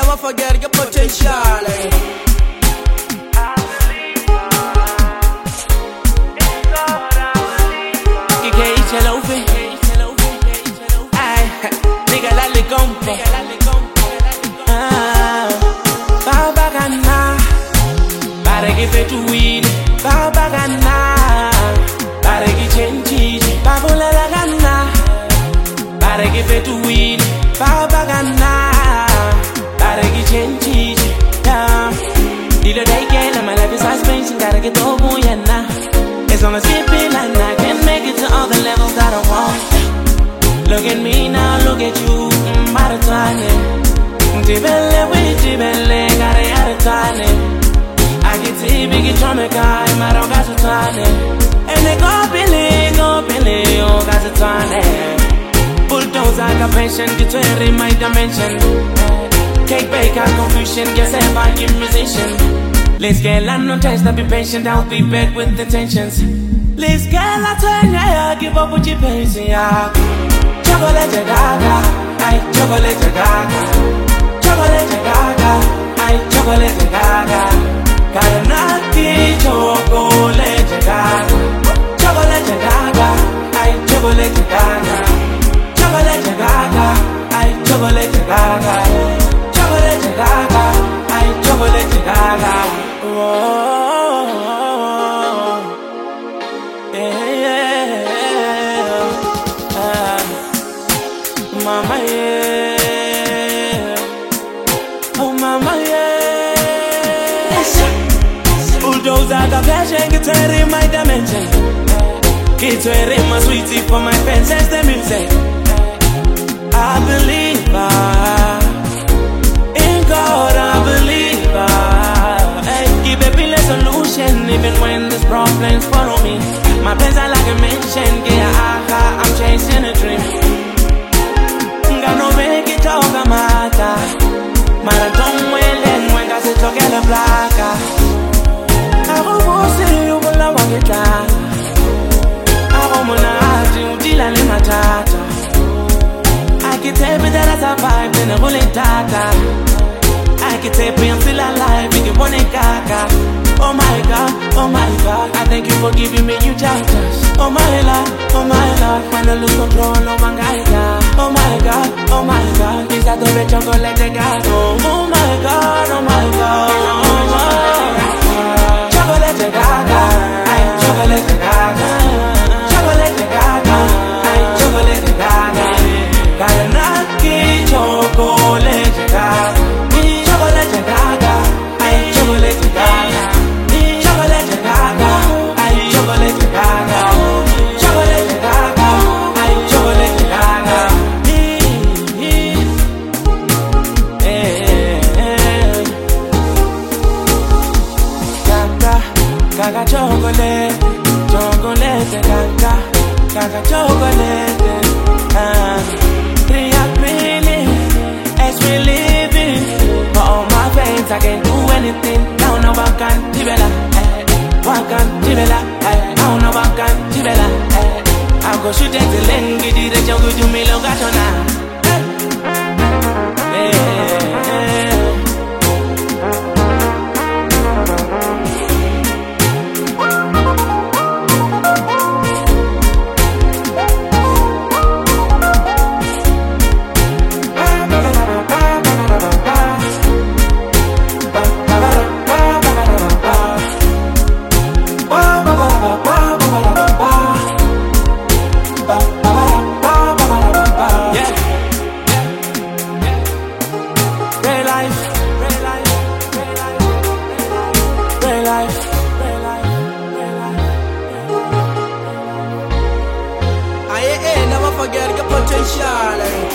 never forget your potential. Nigga la le compo. Baba Gana, Baregi Fetuin, Baba Gana, Baregi Chenchi, Babula Gana, Baregi Fetuin, Baba Gana, Baregi Chenchi. Dilo day again, my life is suspension, gotta get over yana. As long as we feel like I can make it to all the levels that I want. Look at me now, look at you, Maratane. Tibele, we tibele, gotta yada tane. I get tibi, get traumakai, Marogato tane. And they go Billy, oh, Gato tane. Bulldozer, I got passion, get to it in my dimension. Cake baker, confusion, guess I give musician. Let's get a no taste, I'll be patient, I'll be back with intentions. Let's get a turn, yeah, give up what you pay, yeah. Chocolate gaga, ay, chocolate gaga. Chocolate gaga, ay, chocolate gaga. Karanaki, chocolate gaga. Chocolate gaga, ay, chocolate gaga. Chocolate gaga, ay, chocolate gaga. Chocolate gaga, ay, chocolate gaga. Oh, yeah. Mama, yeah. Oh, mama, yeah. Bulldozer, got passion, get to it in my dimension. Get to it in my sweetie for my fans, that's the music. I believe in God, I believe give a pillar solution, even when there's problems follow me. My plans are like a mansion, yeah, I'm chasing a dream. No make it talk a mata. Marathon welen when I say talk a placa. I will see you will love it. I will deal in my tata. I can tell me that I survived in a rolling tata. I can tell me I'm still alive, you can want it gaga. Oh my God, I thank you for giving me new chapters. Oh my Lord, when I lose control over Gaia. Oh my God, is that the chocolate gaga? Oh my God, chocolate gaga, ay, chocolate gaga. Chocolate gaga, ay, chocolate gaga. Karanaki, chocolate gaga. Chocolate gaga, ay, chocolate gaga. Chocolate gaga, ay, chocolate gaga. Chocolate gaga, ay, chocolate gaga. Gaga chocolate, gaga chocolate. React really, as we living. For all my veins, I can't do anything. Now no one can tibela, one can tibela. Now no one can tibela. I'll go shoot at the lane, get it, you go to me, look at you never forget your potential.